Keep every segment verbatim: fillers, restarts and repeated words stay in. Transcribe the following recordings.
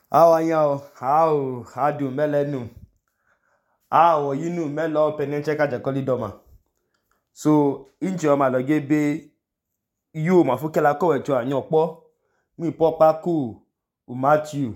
How are you? How how do melenu? How you know melo penenche ka jakoli doma. So inchi o ma lo gebe you ma fukela ko eto anyopo mi popa ku u Matthew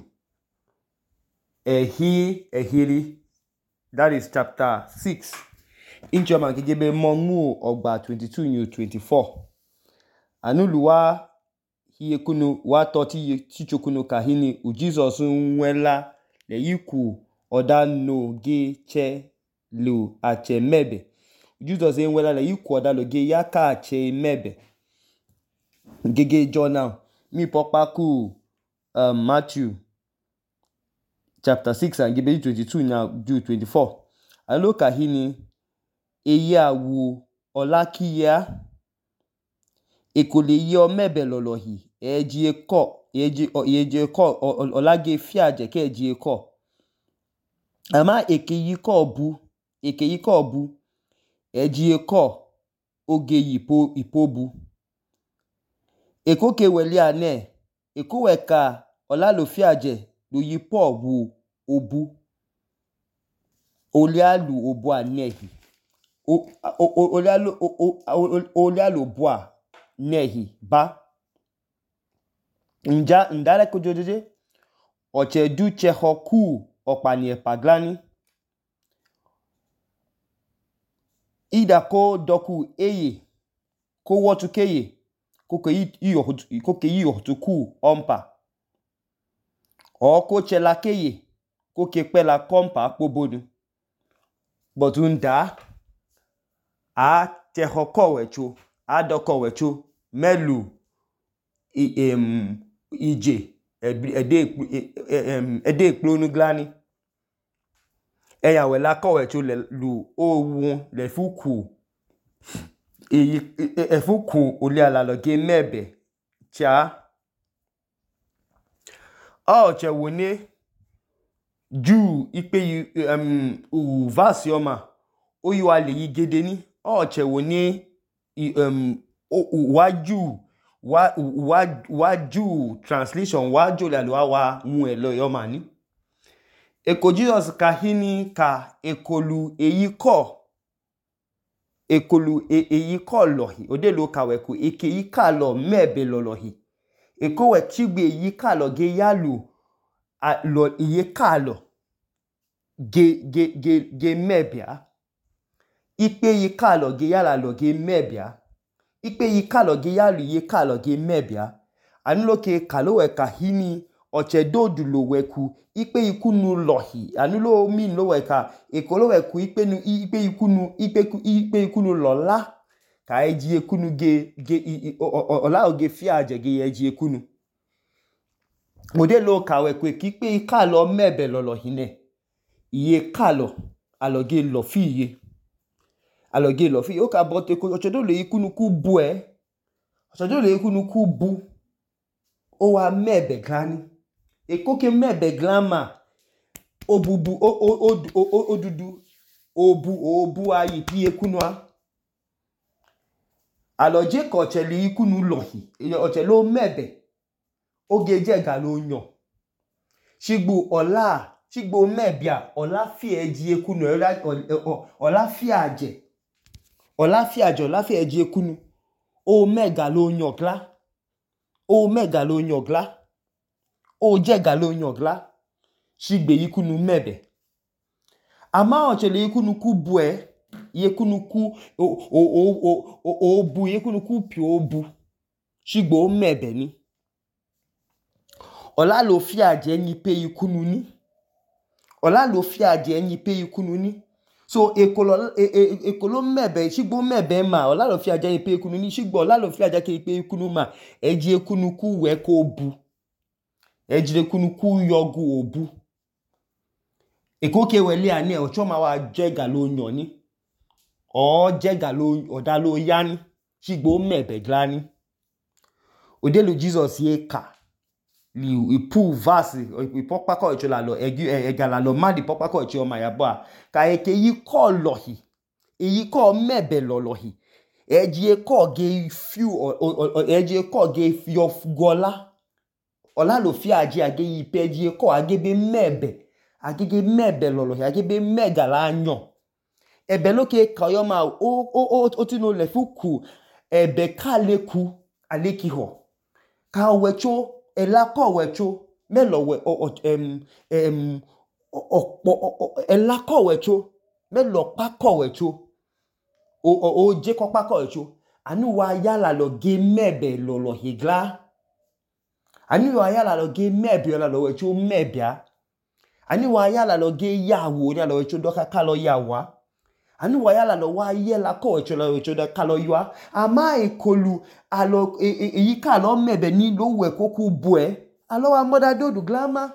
ehi ehiri, that is chapter six. Inchi o ma gebe monmu ogba twenty-two new twenty-four. Anuluwa hiyekunu wa toti tichokunu kahini u Jesus nwela le yiku oda no ge che lo ache mebe. Jesus nwela le yiku oda lo ge yaka ache mebe. Gege John mi pokpa ku um, Matthew chapter six and gebe twenty-two now do twenty-four. Alo kahini eye awu olakiya ekole ye o mebe lolohi eji eko eji eji eko olage fiaje ke eji eko ama ekeyi ko bu ekeyi ko bu eji eko oge yipo ipobu ekoke weli ane ekoweka olalo fiaje lo yipo wu obu olialu obu anehi o olialu olialu obu a nehi ba nja ndare kojojeje oche du chehoku opani epaglani ida ko doku eye ko wotu keye ko ke iyo ko ke iyo tuku ompa o ko chela keye ko ke pela kompa pobonu but unda a chehoko wecho a doko wecho melu i em ije ede ede ekplonu glani eya wela ko wecho le lu owu le fuku e efuku oli ala lo ge mebe cha o che woni ju ipe um u vasioma oyi wa le yigede ni o che woni um waju wa wa waju translation waju le lo wa mu e lo yo mani eko Jesus kahini ka ekolu eyi ko ekolu eyi ko lohi ode lo kawe ku eke yi ka lo mebe lolohi eko we chigbe yi ka lo ge yalu lo iye ka lo ge ge ge ge mebia ipe yi ka lo ge yala lo ge mebia ipe yi ka lo ge yalu ye ka lo ge mebia anulo ke kalowe kahini oche dodu lo weku ipe ikunu lohi anulo mi lo weka ekolo weku ipe nu ipe ikunu ipe ipe ikunu lola ka eji ekunu ge ge ola oge fiaje ge eji ekunu modelo ka weku ipe ka lo mebe lolohi ne iye ka lo aloge lo fi iye aloge lo fi o ka bote ko oche do le ikunu ku bu e oche do le ikunu ku bu o wa mebe glani ekoke mebe glama obubu o o o odudu obu obu ayi pi ekunua aloje ko cheli ikunu lohi oche lo mebe oge jega lo yan shigbu ola shigbo mebia ola fi eji ekunu ola fi aje ola fi aje ola fi eji ekunu o mega lo yan gla o mega lo yan gla o jega lo yan gla shigbe ikunu mebe ama ochele ikunu ku bue yekunu ku o o o o obu yekunu ku pi obu shigbo mebe ni ola lo fi aje yin pe ikunu ni ola lo fi aje yin pe ikunu ni so ekolo ekolo mebe shigbo mebe ma ola lo fi aje yin pe ikunu ni shigbo ola lo fi aje ke pe ikunu ma eji ekunu ku we ko obu eji ekunu ku yogu obu ekoke wele ani ocho ma wa jega lo yan ni o jega lo oda lo yani shigbo mebe glani odelu Jesus ye ka li ipu vasi ipopa ko echo la lo egi egala lo madi popa ko echo ma yabo ka eke yi ko lohi eyi ko mebe lolohi eji e ko ge fiu eji e ko ge fi of gola ola lo fi aje age yi peji ko agebe mebe agege mebe lolo agebe mega la anyo ebe loke kayoma o o o tinu le fuku ebe kaleku alekiho ka wecho ela ko wecho melo we em em ela ko wecho melo pa ko wecho o o je ko pa ko wecho anu wa yala lo ge mebe lolo higla anu wa yala lo ge mebe lolo wecho mebia anu wa yala lo ge yawo ni lo wecho doka kalo yawa anu wa yala lo wa yela ko wecho lo wecho doka kalo yawa ama ekolu alo eyi ka lo mebe ni lo we koku bue alo wa moda dodu glama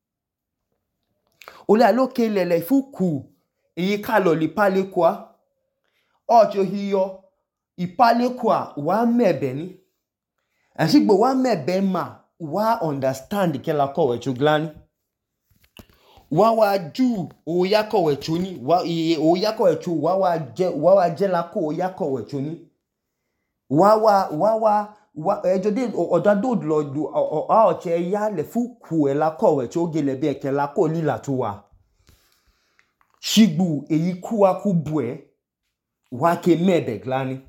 ole alo kelele fuku eyi ka lo li pale kwa ojo hiyo ipale kwa wa mebe ni asigbo wa mebe ma wa understand ke la ko wecho glani wa wa ju o ya ko wecho ni wa o ya ko wecho wa wa je wa wa je la ko o ya ko wecho ni wa wa wa wa ejo de odado lo du a o che ya le fuku e la ko wecho gele be ke la ko lila to wa shigbu eyi ku wa ku bue wa ke mebe glani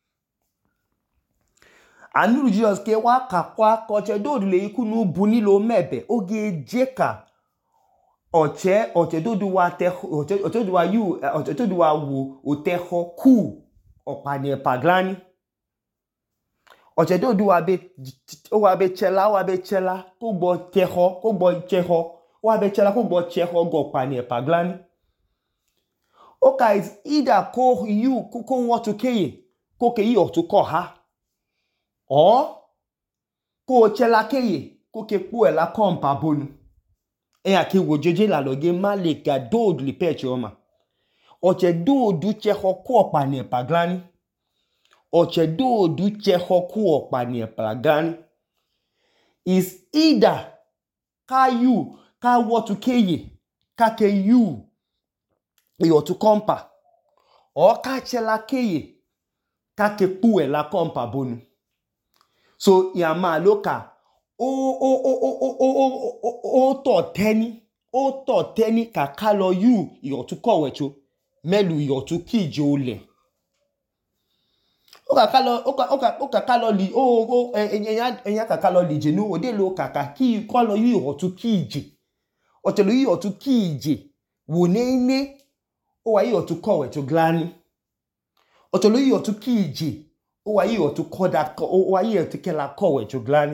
anu Jesus ke wa kakwa ko che do le iku nu bu ni lo mebe oge jeka oche oche do du wa te oche oche do wa yu oche do wa wo o te ho ku opani paglani oche do du wa be o wa be chela wa be chela ko gbo te ho ko gbo che ho wa be chela ko gbo che ho go pani paglani okay is either ko you ko ko what to keye ko ke yi o to ko ha or ko chela keye ko ke pu e la kompa bonu e ake wo jeje la loge maleka dod li peche oma oche dodu che ho ko pa ni paglani oche dodu che ho ko pa ni paglani is either ka you ka what to keye ka ke you e o to kompa or ka chela keye ka ke pu e la kompa bonu so ya ma loka o o o o o o o o to teni o to teni ka kalo you yo to ko wecho melu yo to kije ole o ka kalo o ka o ka o ka kalo li o o enya enya ka kalo li je no o de lo kaka ki kalo you yo to kije o te lo you yo to kije wo nene o wa yo to ko wecho glani o te lo you yo to kije o wa yo to ko that o wa yo to kela ko wecho glani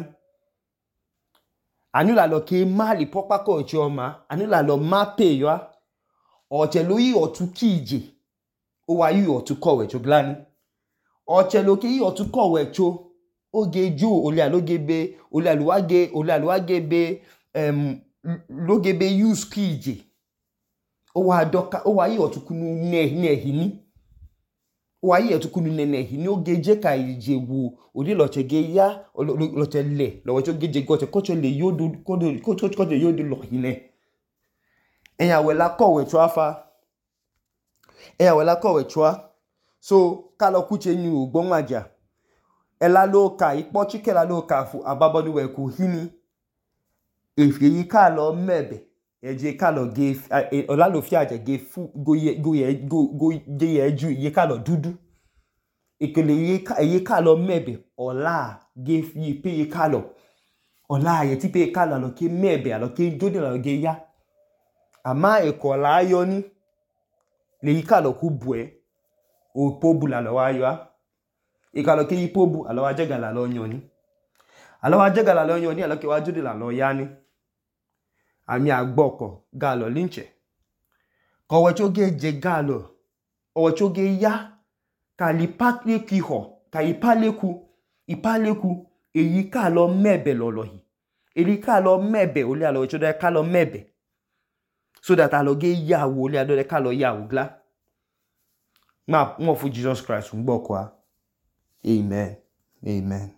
anula lo ke mali popa ko choma anula lo mape yo o chelo yi otu kije o wa yi otu kowe cho glani o chelo ke yi otu kowe cho oge ju ole alogebe ole aluwage ole aluwage be em logebe use kije o wa doka o wa yi otu kunu ne ne hini o wa yi otu kunu ne ne hini oge je ka ije wu odi lo chege ya lo chele lo cho geje go che ko cho le yodo ko do ko cho ko de yodo lo hine eya we la ko we cho afa eya we la ko we cho so ka lo ku che ni ogbon aja ela lo ka ipo chike la lo ka fu ababonu we ku hini if yi ka lo mebe eje ka lo ge ola lo fi aja ge fu go ye go ye go go je ye ju ye ka lo dudu ikele ye ka ye ka lo mebe ola ge fi pe ye ka lo ola ye ti pe ka lo ke mebe alo ke jode lo ge ya ama e ko la yo ni le yi ka lo ku bue o pobu la lo wa yo e ka lo ke yi pobu alo wa jega la lo yan ni alo wa jega la lo yan ni alo ke wa jode la lo ya ni ami agboko ga lo linche ko we cho ge je ga lo o cho ge ya ka li patle ki ho ka ipaleku ipaleku eyi ka lo mebe lolohi eyi ka lo mebe ole alo cho de ka lo mebe so that alo ge yawo ole alo de ka lo yawo gla ma mo fu Jesus Christ ngbo kwa amen amen